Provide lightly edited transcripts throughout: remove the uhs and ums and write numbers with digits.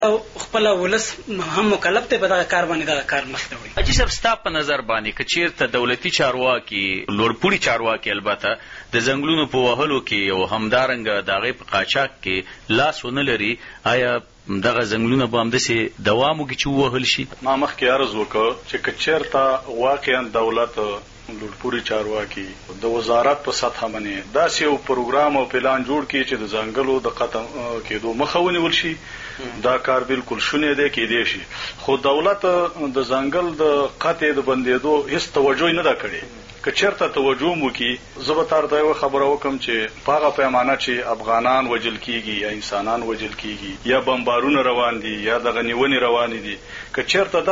او خپل ولس هم مکلف دی په دغه کار باندې دغه کار مخته وړي. حاجي صاحب ستا په نظر باندې که چېرته دولتي چارواکي لوړپوړي چارواکي البته د ځنګلونو په وهلو کې او همدارنګه د هغې په قاچاق کې لاس ونه لري، آیا دغه ځنګلونه به همداسې دوام وکړي چې ووهل شي؟ ما مخکې عرض وکړ چې که چېرته واقعا دولت لوړپوړي چارواکي د وزارت په سطحه باندې داسې یو پروګرام او پلان جوړ کړي چې د ځنګلو د ختم کېدو مخه ونیول شي، دا کار بالکل شونی دی، کېدی شي. خو دولت د ځنګل د قطع د بندېدو هېڅ توجه نه ده کړې. که چېرته توجه مو وکړي، زه به تاسو ته یوه خبره وکړم چې په هغه پیمانه چې افغانان وژل کېږي یا انسانان وژل کېږي یا بمبارونه روان دي یا دغه نیونې روانې دي، که چېرته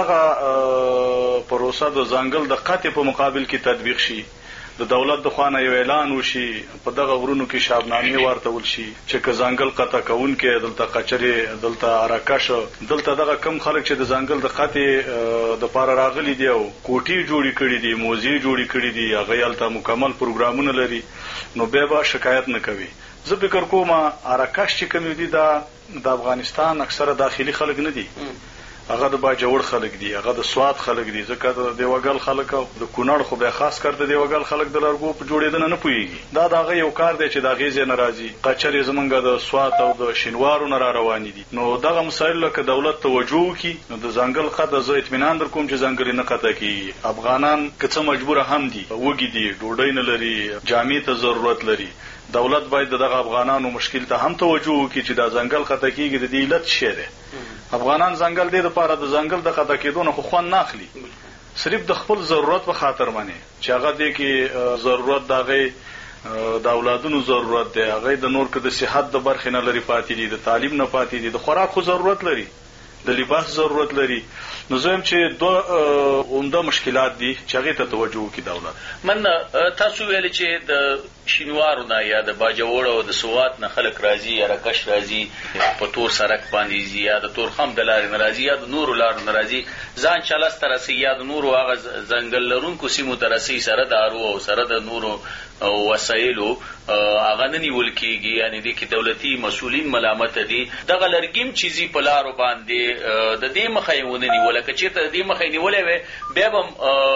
دغه پروسه د ځنګل د قطع په مقابل کې تطبیق شي، د دولت د خوا نه یو اعلان وشي، په دغه غرونو کې شابنامې ورتول شي چې که ځنګل قطع کوونکی دلته قچرې، دلته ارکش، دلته دغه کم خلک چې د ځنګل د قطع دپاره راغلي دي او کوټې جوړې کړي دي، موزې جوړې کړي دي، هغوی هلته مکمل پروګرامونه لري، نو بیا به شکایت نه کوي. زه فکر کوم ارکش چې کوم دي دا د افغانستان اکثره داخلي خلک نه دي، هغه د باجوړ خلک دي، هغه د سوات خلک دي، ځکه د دیوګل خلک او د کونړ خو بیا خاص کر د دیوګل خلک د لرګو په جوړېدنه نه پوهېږي. دا د هغه یو کار دی چې د هغې ځای نه راځي. قچرې زمونږ د سوات او د شینوارو نه را روانې دي. نو دغه مسایلو لکه دولت توجه وکړي، نو د ځنګل قطع زه اطمینان در کوم چې ځنګل نه قطع کېږي. افغانان که څه مجبوره هم دي، وږي دي، ډوډۍ نه لري، جامې ته ضرورت لري. دولت باید دغه افغانانو مشکل ته هم توجه وکړي چې دا ځنګل قطع کېږي، د دې علت څه دی. افغانان ځنګل دې دپاره د ځنګل د قطع کېدو نه خو خوند نه اخلي، صرف د خپل ضرورت په خاطر باندې چې هغه دې کې ضرورت د هغې د اولادونو ضرورت دی، هغوی د نور که د صحت د برخې نه لري پاتې دي، د تعلیم نه پاتې دي، د خوراک خو ضرورت لري، د لباس ضرورت لري. نو زه یم چې دوه عمده مشکلات دي چې هغې ته توجه وکړي دولت. من تاسو ویلې چې د شینوارو نه یا د باجوړ او د سوات نه خلک راځي، یا رکش راځي، په تور سړک باندې ځي، یا د تورخم د لارې نه راځي، یا د نورو لارو نه راځي، ځان چلس ته رسي، یا د نورو هغه ځنګل لرونکو سیمو ته رسي، سره د ارو او سره د نورو وسایلو هغه نه نیول کېږي. یعنې دې کې دولتي مسؤلین ملامته دي. دغه لرګیم چې ځي په لارو باندې د دې مخه یې ونه نیوله. که چېرته د دې مخه یې نیولی وی، بیا به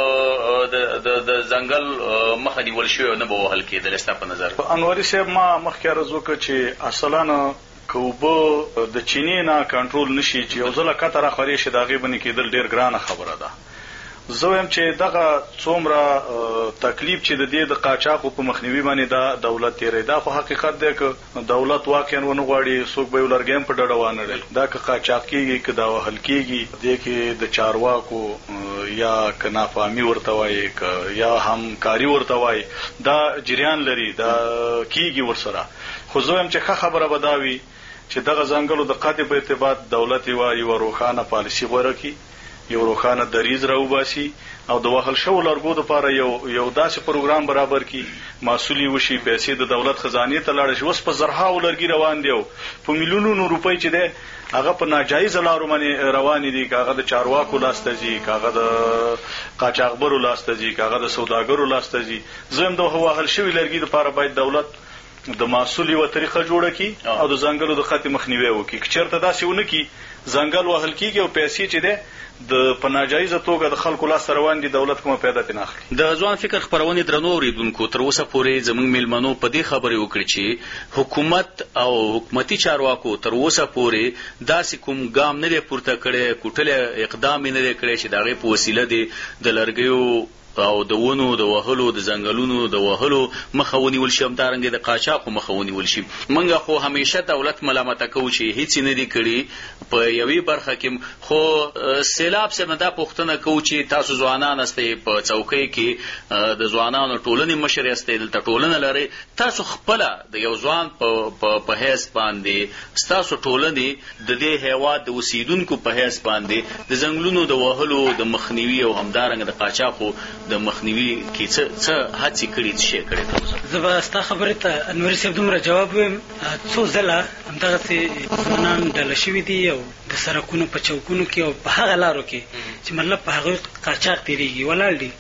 د ځنګل مخه نیول شوی نه به وهل کېدل. ستا په نظر انوري صاحب، ما مخکې عرض وکړه چې اصلا که اوبه د چینې نه کنټرول نشي چې یو ځله کته راخورې شي، د هغې باندې کېدل ډېر ګرانه خبره ده. زه وایم چې دغه څومره تکلیف چې د دې د قاچاقو په مخنیوي باندې دا دولت تیری، دا خو حقیقت دی. که دولت واقعا ونه غواړي، څوک به یو لرګی هم په ډډه وانهړي. دا که قاچاق کېږي، که دا وهل کېږي، دې کې د چارواکو یا که نافهمي ورته وایي، که یا همکاري ورته وایي، دا جریان لري، دا کېږي ورسره. خو زه وایم چې ښه خبره به دا وي چې دغه ځنګلو د قطع په ارتباط دولت یوه روښانه پالیسي غوره کړي، یو روښانه دریځ راوباسي، او د وهل شوو لرګو دپاره یو داسې پروګرام برابر کړي، محصول وشي، پیسې د دولت خزانې ته لاړه شي. اوس په زرهاو لرګي روان دي او په میلیونونو روپۍ چې دی هغه په ناجایزه لارو باندې روانې دي، که هغه د چارواکو لاسته ځي، که هغه د قاچاقبرو لاسته ځي، که هغه د سوداګرو لاسته ځي. زه یم د وهل شوي لرګي دپاره باید دولت د محصول یوه طریقه جوړه کړي او د ځنګلو د قطع مخنیوی وکړي. که چېرته داسې ونه کړي، ځنګل وهل کېږي او پیسې چې دی په ناجایزه توګه د خلکو لاسته روان دي، دولت کومه پیدا پرې نه اخلي. د ځوان فکر خپرونې درنو اورېدونکو، تر اوسه پورې زموږ میلمنو په دې خبرې وکړې چې حکومت او حکومتي چارواکو تر اوسه پورې داسې کوم ګام نه دی پورته کړی، کوټلی اقدام یې نه دی کړی چې د هغې په وسیله دی د لرګیو او د ونو د وهلو، د ځنګلونو د وهلو مخه ونیول شي، همدارنګه د قاچاقو مخه ونیول شي. موږ خو همیشه دولت ملامته کوو چې هیڅ نه دي کړي په یوې برخه کې. خو سیلاب صاحب نه دا پوښتنه کوو چې تاسو ځوانان استئ، په چوکۍ کې د ځوانانو ټولنې مشر استئ، دلته ټولنه لرئ، تاسو خپله د یو ځوان په حیث باندې ستاسو ټولنې د دې هیواد د اوسیدونکو په حیث باندې د ځنګلونو د وهلو د مخنیوي او همدارنګه د قاچاقو د مخنیوي کې څه هڅې کړي، څه شی کړی تاسو؟ زه به ستا خبرې ته انوري صاحب دومره جواب ویم، څو ځله همدغسې ځوانان ډله شوي دي او د سړکونو په چوکونو کې او په هغه لارو کې چې مطلب په هغوی قاچاق تېرېږي ولاړ دي،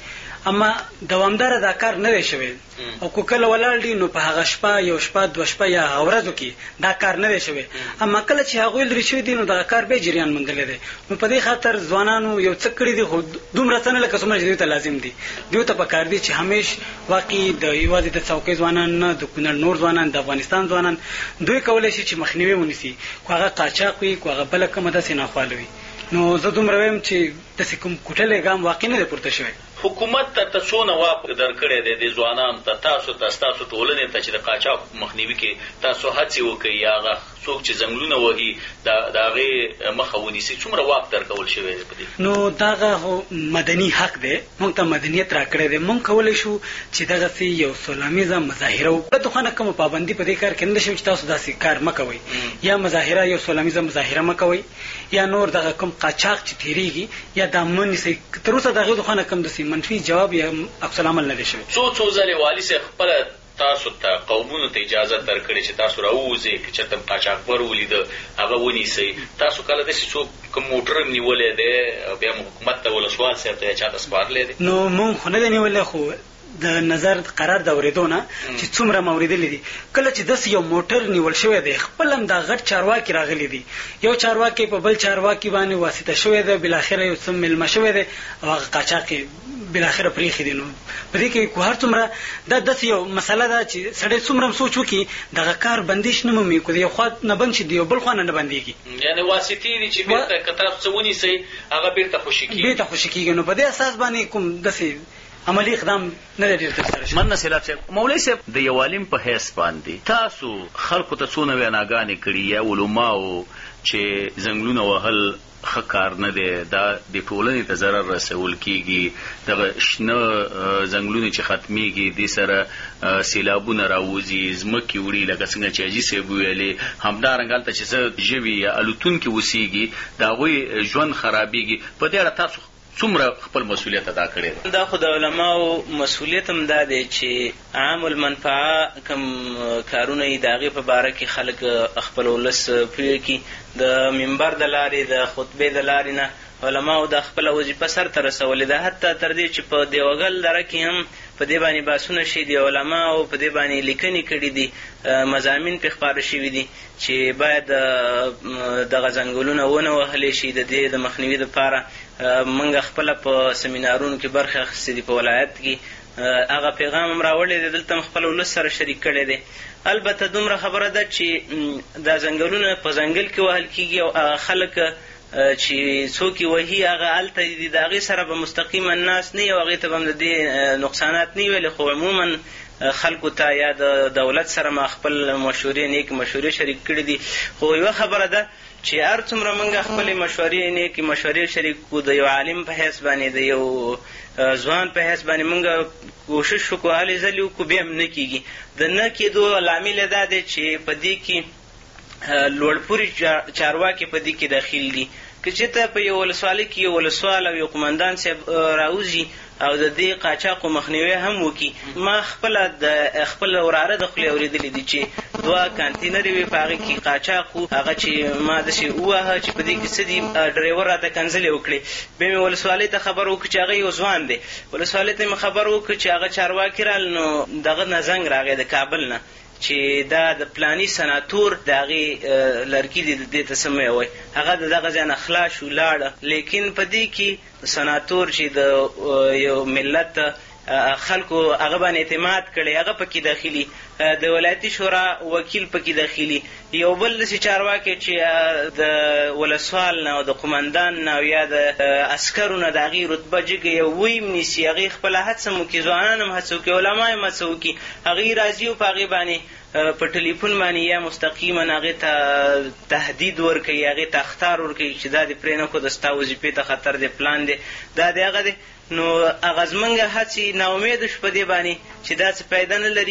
اما دوامدار دا کار نه دی شوی او کو کله ولاړ دي نو په هغه شپه یو شپه دوه شپه یا ورځو کې دا کار نه دی شوی. اما کله چې هغه لري شوی دي نو دا کار به جریان مندل دي. نو په دې خاطر ځوانانو یو څه کړی دي خو دومره څنګه لکه څومره چې ته لازم دي دوی ته پکار دي چې همیش واقعي د یوازې د څوکۍ ځوانان نه د کونړ نور ځوانان د افغانستان ځوانان دوی کولای شي چې مخنیوي ونیسي خو هغه قاچاق وي خو هغه بل کومه داسې ناخوالوي. نو زه دومره وایم چې داسې کوم کوټلی ګام واقع نه دی پورته شوی. حکومت ته څونه واک درکړی دی د ځوانانو ته تاسو ټولنې ته چې د قاچاق مخنیوي کې تاسو هڅې وکړئ یا هغه څوک چې ځنګلونه وهي د هغې مخه ونیسي څومره واک درکول شوی دی په دې؟ نو دغه مدني حق دی موږ ته مدنیت راکړی دی. موږ کولی شو چې دغسې یو سولامیزه مظاهره وکړو. دخوانه کومه پابندي په دې کار کې نه ده شوې چې تاسو داسې کار مه کوئ یا مظاهره یو سولامیزه مظاهره مه کوئ یا نور دغه کوم قاچاق چې تېرېږي یا دا مه نیسئ. تر اوسه د هغې دخوانه کوم داسې منفي جواب یا عکس العمل نه دی شوی. څو ځلې والي صاحب خپله تاسو ته قومونو ته اجازه درکړې چې تاسو راووځئ که چېرته قاچاقبر ولیده هغه ونیسئ. تاسو کله داسې څوک کوم موټر نیولی دی بیا مو حکومت ته ولسوال صاحب ته یا چا ته سپارلی دی؟ نو مونږ خو نه دی نیولی خو د نظر قرار د اورېدو نه چې څومره ما اورېدلي دي. کله چې داسې یو موټر نیول شوی دی خپل هم دا غټ چارواکي راغلي دي یو چارواکي په بل چارواکي باندې واسطه شوی دی بالاخره یو څه میلمه شوی دی او هغه قاچاق یې بالاخره پرېښي دي. نو په دې کې هر څومره دا داسې یو مسله ده چې سړی څومره هم سوچ وکړي دغه کار بندیش نه مومي که د یو خوا نه بند شي د یو بل خوا نه بندېږي. یعنې واسطې دي چې بېرته که تاسو څه ونیسئ هغه بېرته خوشي کېږي. نو په دې اساس باندې کوم داسې عملی اقدام نه دی ډېر ترسره شوی. مننه سیلاب صاحب. مولوي صاحب د یو عالم په حیث باندې تاسو خلکو ته څونه ویناګانې کړي یا علماو چې ځنګلونه وهل ښه کار نه دی دا د ټولنې ته ضرر رسول کېږي دغه شنه ځنګلونه چې ختمیږي دې سره سیلابونه راوځي ځمکې وړي لکه څنګه چې حاجي صاحب ویلې همدارنګه هلته چې څه ژوي یا الوتونکي اوسېږي د هغوی ژوند خرابېږي. په دې اړه تاسو څومره خپل مسؤلیت ادا کړی دی؟ دا خو د علماو مسؤلیت هم دا دی چې عام المنفعه کوم کارونه یې د هغې په باره کې خلک خپل ولس پوه کړي. د منبر د لارې د خطبې د لارې نه علماو د خپله وظیفه سرته رسولې ده. حتی تر دې چې په دیوګل دره کې هم په دې باندې بحثونه شوي دي علماو په دې باندې لیکنې کړي دي مضامین پرې خپاره شوي دي چې باید دغه ځنګلونه ونه وهلی شي. د دې د مخنیوي دپاره موږ خپله په سمینارونو کې برخه اخیستې دي په ولایت کې هغه پیغام هم راوړی دی دلته هم خپل ولس سره شریک کړی دی. البته دومره خبره ده چې دا ځنګلونه په ځنګل کې وهل کېږي او هغه خلک چې څوک یې وهي هغه هلته دي د هغې سره به مستقیما ناست نه وي او هغې ته به هم د دې نقصانات نه ویلې خو عموما خلکو ته یا د دولت سره ما خپل مشورې نیکې مشورې شریک کړي دي. خو یوه خبره ده چې هر څومره موږ خپلې مشورې نیکې مشورې شریک کړو د یو عالم په حیث باندې د یو ځوان په حیث باندې موږ کوشش وکړو هلې ځلې وکړو بیا هم نه کېږي. د نه کېدو لامل یې دا دی چې په دې کې لوړپوري چارواکي په دې کې داخل دي. که چېرته په یو ولسوالۍ کې یو ولسوال او یو قمندان صاحب راوځي او د دې قاچاقو مخنیوی هم وکړي. ما خپله د خپل وراره د خولې اورېدلي دي چې 2 کانتینرې وې په هغې کې قاچاق وو هغه چې ما داسې ووهه چې په دې کې څه دي ډرایور راته کنځلې وکړې. بیا مې ولسوالۍ ته خبر وکړو چې هغه یو ځوان دی. ولسوالۍ ته مې خبر وکړو چې هغه چارواکي رال نو دغه نه زنګ راغی د کابل نه چې دا د پلاني سناتور د هغې لرګي دي دې ته څه مه وایي هغه د دغه ځای نه خلاص شو لاړه. لیکن په دې کې سناتور چې د یو ملت خلکو هغه باندې اعتماد کړی هغه پکې داخلي د ولایتي شورا وکیل پکې داخلي یو بل داسې چارواکي چې د ولسوال نه او د قمندان نه او یا د عسکرو نه د هغې رتبه جګه یو ویم نیسي هغې خپله هڅه هم وکړي ځوانان هم هڅه وکړي علما هم هڅه وکړي هغې راځي او په هغې باندې په ټلیفون باندې یا مستقیما هغې ته تهدید ورکوي هغې ته اخطار ورکوي چې دا دې پرې نه کړو د ستا وظیفې ته خطر دی پلان دی دا دی هغه دی. نو هغه زموږ هڅې ناامیده شو په دې باندې چې دا څه پیدا نه لري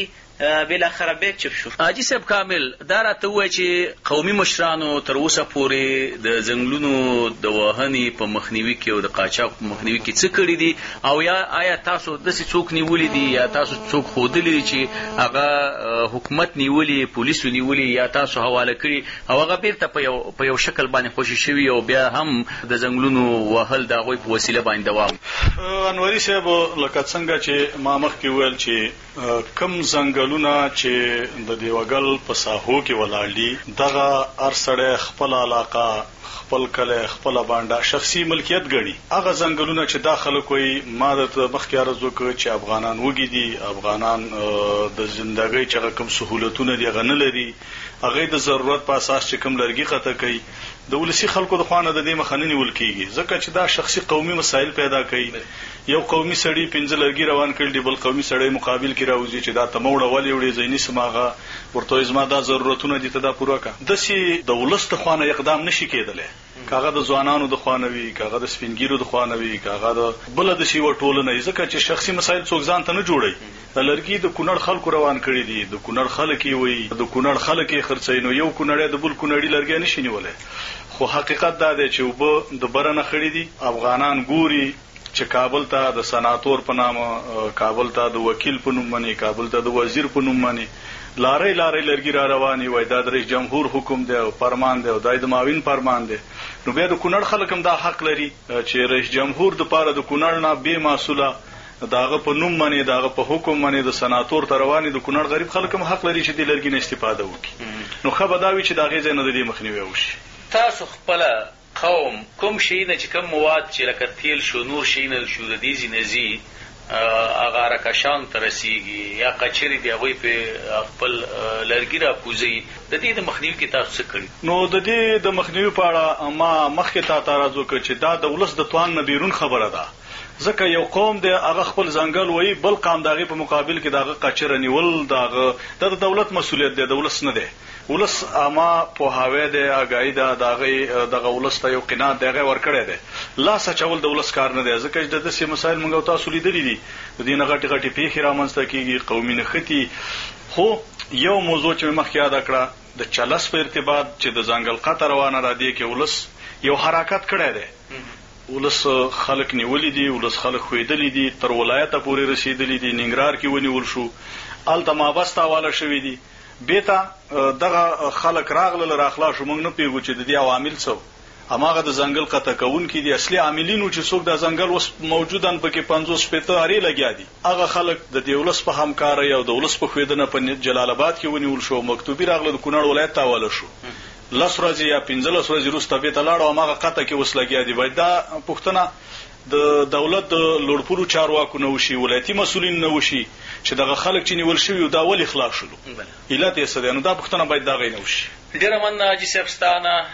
بالاخره بیا چپ شو. حاجي صاحب کامل دا راته ووایه چې قومي مشرانو تر اوسه پورې د ځنګلونو د وهنې په مخنیوي کې او د قاچاق په مخنیوي کې څه کړي دي، او یا آیا تاسو داسې څوک نیولي دي یا تاسو څوک ښودلي دي چې هغه حکومت نیولي، پولیسو نیولي یا تاسو حواله کړي او هغه بیرته په یو شکل باندې خوشي شوي او بیا هم د ځنګلونو وهل د هغوی په وسیله باندې دوام؟ انوري صاحب لکه څنګه چې ما مخکې وویل چې کم ځنګلونه چې د دیوګل په ساحو کې ولاړ دي، دغه هر سړی خپل علاقه، خپل کلی، خپل بانډه شخصي ملکیت ګڼي. هغه ځنګلونه چې دا خلک وایي، ما درته مخکې عرض وکړ چې افغانان وږي دي، افغانان د زندګۍ چې هغه کوم سهولتونه دي هغه نه لري، هغه د ضرورت په اساس چې کوم لرګي قطع کوي د ولسی خلکو د خوانه د دې مخه نه نیول کیږي، ځکه چې دا شخصي قومي مسایل پیدا کوي. یو قومي سړی 15 لرګي روان کړي، بل قومي سړی مقابل کې راوځي چې دا تموړه ولې وړي زینی سماغه ورته زما دا ضرورتونه دي ته دا پوره کا. دسی د ولست خوانه اقدام نشي کېدلی، کاغه د ځوانانو د خوانوي، کاغه د سپینګیرو د خوانوي، کاغه د بل د سی وټولنه، ځکه چې شخصي مسایل څوک ځان ته نه جوړي. د لرګي د کونړ خلکو روان کړي دي، د کونړ خلک یې وایي، د کونړ خلک یې خرڅینو، یو کونړی د بل کونړی لرګي نشي نیولای. خو حقیقت دا دی چې وب د برنه خړې دي. افغانان ګوري چې کابل ته د سناتور په نامه، کابل ته د وکیل په نوم باندې، کابل ته د وزیر په نوم باندې لارې لارې لرګي را رواني وای، دا د رئیس جمهور حکم دی او فرمان دی او د معاون فرمان دی. نو بیا د کونړ خلک هم دا حق لري چې رئیس جمهور د پاره د کونړ نه بے مسؤله داغه په نوم باندې، داغه په حکم باندې د سناتور ته رواني، د کونړ غریب خلک هم حق لري چې د لرګي نه استفاده وکړي. نو خبر دا وی چې دا غي نه د دې مخنیوي وشي. تاسو خپل قوم کوم شي نه چې کوم مواد چې لکه تیل شو، نور شي نه شو، د دې زینزي هغه راکشان ترسيږي یا قچري دی هغه په خپل لرګي را کوزي، د دې د مخنیوي کې تاسو څه کړی؟ نو د دې د مخنیوي په اړه ما مخکې تا اعتراض وکړ چې دا د ولس د توان نه بیرون خبره ده، ځکه یو قوم دی هغه خپل ځنګل وایي، بل قوم دغه په مقابل کې دغه قچره نیول دغه د دولت مسولیت دی، د ولس نه دی. ولس اما په هاوی دی، اگای دا دغه ولس ته یو قناعت دغه ورکړی دی. لا سچول د ولس کار نه دی، ځکه چې د دې مسایل موږ تاسو لیدلې دي، د دې نه غټي غټي پیښې رامنځته کیږي، قومي نختی. خو یو موضوع چې مخکې یاد کړه د چلس په ارتباط چې د ځنګل قطع روانه را دي کې ولس یو حرکت کړی دی. ولس خلک نیولې دي، ولس خلک خویدلې دي، تر ولایت پورې رسیدلې دي، ننګرهار کې ونیول شو، الته مابسته حواله شوې دي. بیتا دغه خلک راغله راخلا شو، موږ نه پیغو چې د دې عوامل څه هماغه د ځنګل قطع کوونکي دي. اصلي عاملینو چې څوک د ځنګل اوس موجودن پکې 50 پته اړې لګیا دي، هغه خلک د دولس په همکارۍ او د ولس په خویدنه په جلال آباد کې ونیول شو، مکتوبي راغله د کونړ ولایت ته حواله شو. 10 ورځې یا 15 ورځې وروسته به ته لاړو، هغه قطع کې اوس لګیا دي. باید دا پښتنه د دولت د لوړپوړو چارواکو نه وشي، ولایتي مسولین نه وشي چې دغه خلک چې نیول شوي دا ولې خلاص شول، علت یې څه دی. نو دا پښتنه باید دا غي نه وشي. ډیره مننه حاجي صاحب ستانه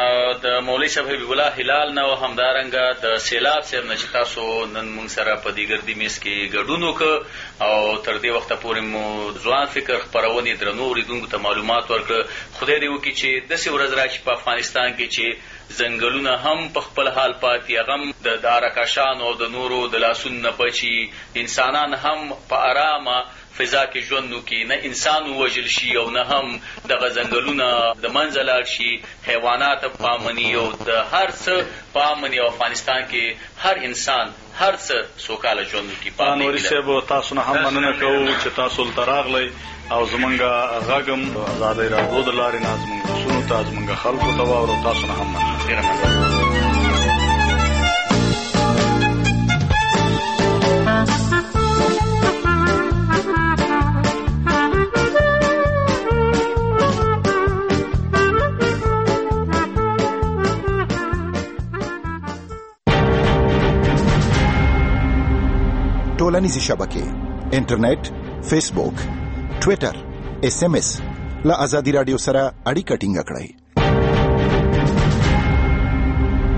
د مولوي صاحب حبیب الله هلال نه، همدارنګه د سیلاب صاحب نه چې تاسو نن موږ سره په دې ګردي میز کې ګډون وکړ او تر دې وخته پورې مو ځوان فکر خپرونې درنو اوریدونکو ته معلومات ورکړ. خدای دې وکړي چې داسې ورځ راشي په افغانستان کې چې ځنګلونه هم په خپل حال پاتې، هغه د دارکشان او د نورو د لاسونو نه بچي، انسانان هم په آرامه فضا کې ژوند وکړي، نه انسان ووژل شي او نه هم دغه ځنګلونه د منځه لاړ شي، حیوانات په امني او د هر څه په امني، او افغانستان کې هر انسان هر څه سوکاله ژوند وکړي. نوري صاحب تاسو نه هم مننه کوو چې تاسو ته راغلی او زمونږ غږم آزادۍ راډیو د لارې نه زمونږ رسونو ته زمونږ خلکو ته واورو. تاسو نه هم مننه. ټولنیزې شبکې، انټرنیټ، فیسبوک، ټویټر، SMS له آزادي رادیو سره اړیکه ټینګه کړئ.